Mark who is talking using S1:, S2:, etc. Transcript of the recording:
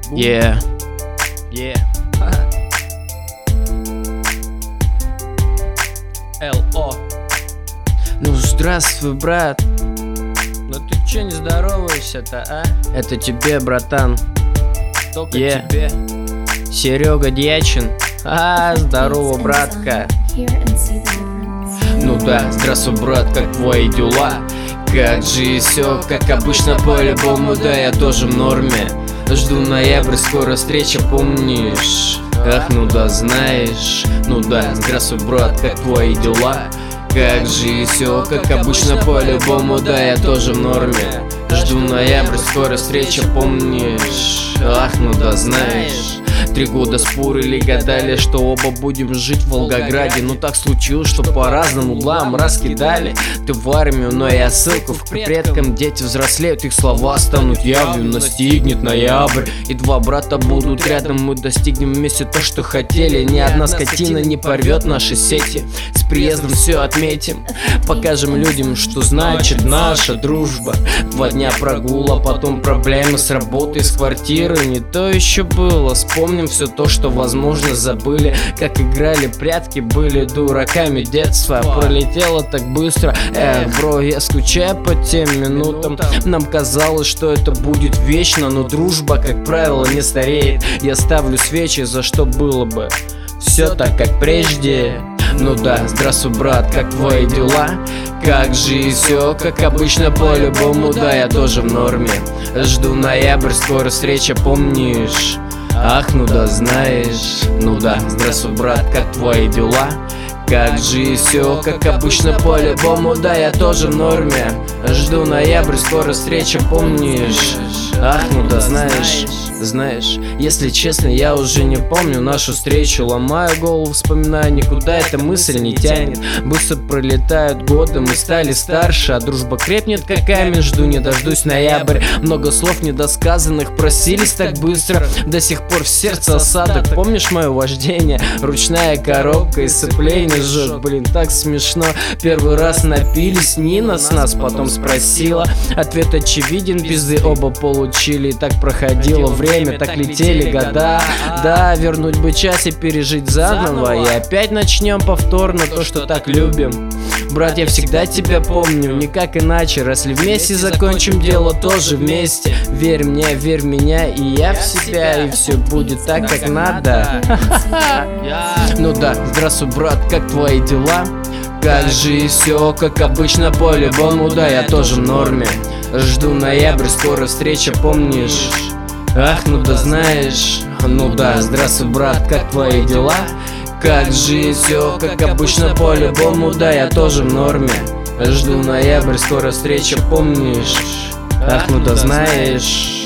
S1: Yeah.
S2: Л.О.
S1: Ну здравствуй, брат.
S2: Ну ты чё не здороваешься-то, а?
S1: Это тебе, братан.
S2: Только
S1: Yeah.
S2: тебе.
S1: Серега Дьячин. Здорово, братка. Ну да, здравствуй, брат, как твои дела? Как же и все, как обычно, по-любому, да, я тоже в норме. Жду ноябрь, скоро встреча, помнишь? Ах, ну да, знаешь. Ну да, здравствуй, брат, как твои дела? Как же и все, как обычно, по-любому, да, я тоже в норме. Жду ноябрь, скоро встреча, помнишь? Ах, ну да, знаешь. 3 года спорили, гадали, что оба будем жить в Волгограде. Но так случилось, что по разным углам раскидали. Ты в армию, но я ссылку к предкам. Дети взрослеют, их слова станут явью. Настигнет ноябрь, и 2 брата будут рядом. Мы достигнем вместе то, что хотели. Ни одна скотина не порвет наши сети. С приездом все отметим, покажем людям, что значит наша дружба. 2 дня прогула, потом проблемы с работой, с квартирой. Не то еще было, вспомним все то, что возможно забыли. Как играли прятки, были дураками детства. Пролетело так быстро. Бро, я скучаю по тем минутам. Нам казалось, что это будет вечно, но дружба, как правило, не стареет. Я ставлю свечи, за что было бы все так, как прежде. Ну да, здравствуй, брат, как твои дела? Как же и все, как обычно, по-любому, да, я тоже в норме. Жду ноябрь, скоро встреча, помнишь? Ах, ну да, знаешь. Ну да, здравствуй, брат, как твои дела? Как же и все, как обычно, по-любому, да, я тоже в норме. Жду ноябрь, скоро встреча, помнишь? Ах, ну да, знаешь. Знаешь, если честно, я уже не помню нашу встречу. Ломаю голову, вспоминаю, никуда эта мысль не тянет. Быстро пролетают годы, мы стали старше, а дружба крепнет, как камень. Жду не дождусь ноябрь. Много слов недосказанных просились так быстро. До сих пор в сердце осадок. Помнишь мое вождение? Ручная коробка и сцепление жжет. Блин, так смешно. Первый раз напились, Нина с нас потом спросила. Ответ очевиден, пизды оба получили. И так проходило время, так летели года. Да, вернуть бы час и пережить заново. И опять начнем повторно то, что так любим. Брат, я всегда тебя помню, никак иначе. Если вместе закончим дело, тоже вместе. Верь мне, верь в меня, и я в себя. И все будет так, как надо. Ну да, здравствуй, брат, как твои дела? Как же и все, как обычно, по-любому, да, я тоже в норме. Жду ноябрь, скоро встреча, помнишь? Ах, ну да, знаешь. Ну да, здравствуй, брат, как твои дела? Как же и все, как обычно, по-любому, да, я тоже в норме. Жду ноябрь, скоро встреча, помнишь? Ах, ну да, знаешь.